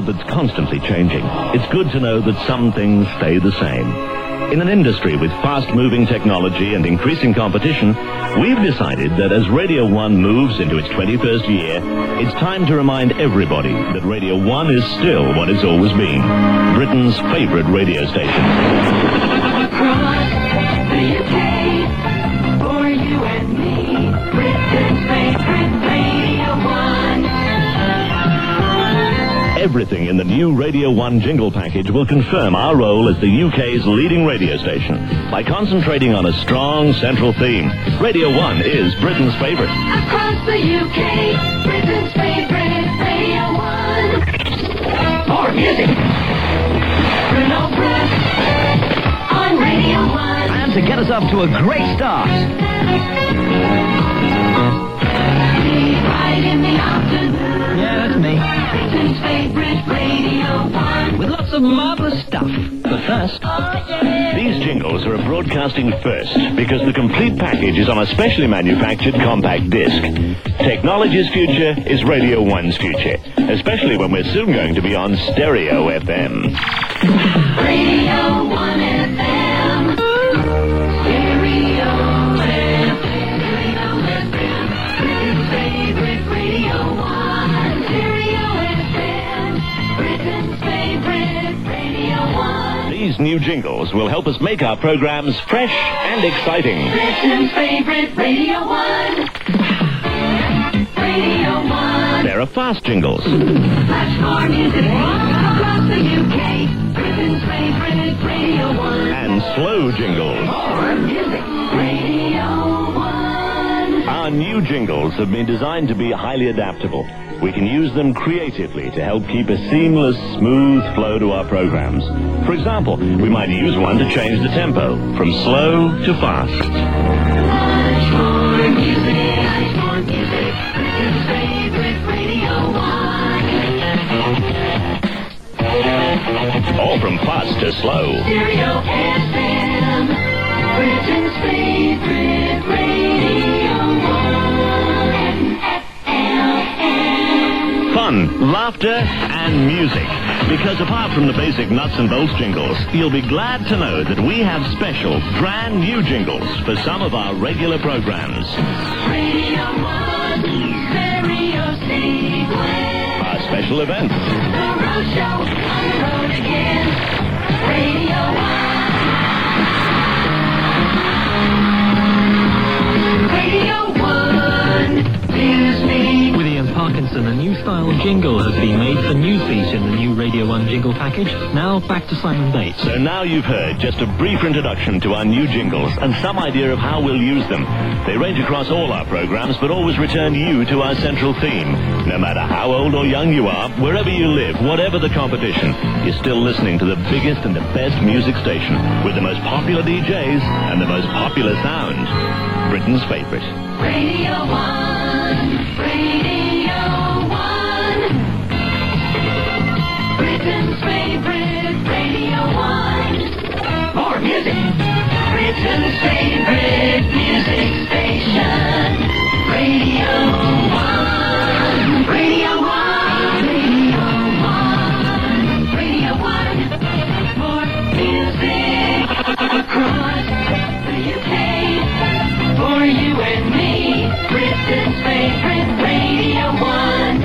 that's constantly changing, it's good to know that some things stay the same. In an industry with fast-moving technology and increasing competition, we've decided that as Radio 1 moves into its 21st year, it's time to remind everybody that Radio 1 is still what it's always been, Britain's favorite radio station. Across the UK, for you and me, Britain's favorite Radio 1. Everything in the new Radio 1 jingle package will confirm our role as the UK's leading radio station. By concentrating on a strong central theme, Radio 1 is Britain's favourite. Across the UK, Britain's favorite Radio 1. More music. Bruno Brooks on Radio 1. And to get us up to a great start, Right in the afternoon. yeah, that's me, Britain's favorite Radio 1. with lots of marvellous stuff. But first, These jingles are a broadcasting first because the complete package is on a specially manufactured compact disc. Technology's future is Radio 1's future, especially when we're soon going to be on Stereo FM. Radio 1 FM. Stereo FM. Britain's favorite Radio 1. Stereo FM. Britain's favorite Radio 1. These new jingles will help us make our programs fresh and exciting. Britain's favorite Radio 1. Radio 1. There are fast jingles, Much more music. Across the UK. Britain's favorite Radio 1. and slow jingles. More music. Radio 1. Our new jingles have been designed to be highly adaptable. We can use them creatively to help keep a seamless, smooth flow to our programs. For example, we might use one to change the tempo from slow to fast. Much more music. Much more music. Britain's favorite Radio 1. All from fast to slow. Stereo FM. Britain's favorite Radio 1. Fun, laughter, and music. Because apart from the basic nuts and bolts jingles, you'll be glad to know that we have special, brand new jingles for some of our regular programs. Radio 1. Stereo sequence. Our special events. The Road Show on the road again. Radio 1. Radio 1. News Meet. with Ian Parkinson, a new style jingle has been made for Newsbeat in the new Radio 1 jingle package. Now back to Simon Bates. So now you've heard just a brief introduction to our new jingles and some idea of how we'll use them. They range across all our programs, but always return you to our central theme. No matter how old or young you are, wherever you live, whatever the competition, you're still listening to the biggest and the best music station with the most popular DJs and the most popular sound. Britain's favorite. Radio 1. Radio 1. Britain's favorite Radio 1. More music. Britain's favorite music station. Radio 1. Radio 1. Radio 1. Radio 1. More music across the UK. For you and me, Britain's favorite Radio 1.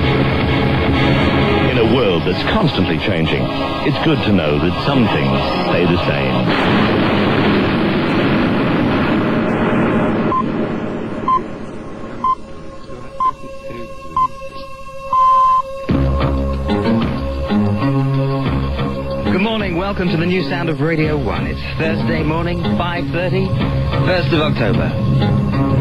In a world that's constantly changing, it's good to know that some things stay the same. Good morning, welcome to the new sound of Radio 1. It's Thursday morning, 5:30, 1st of October.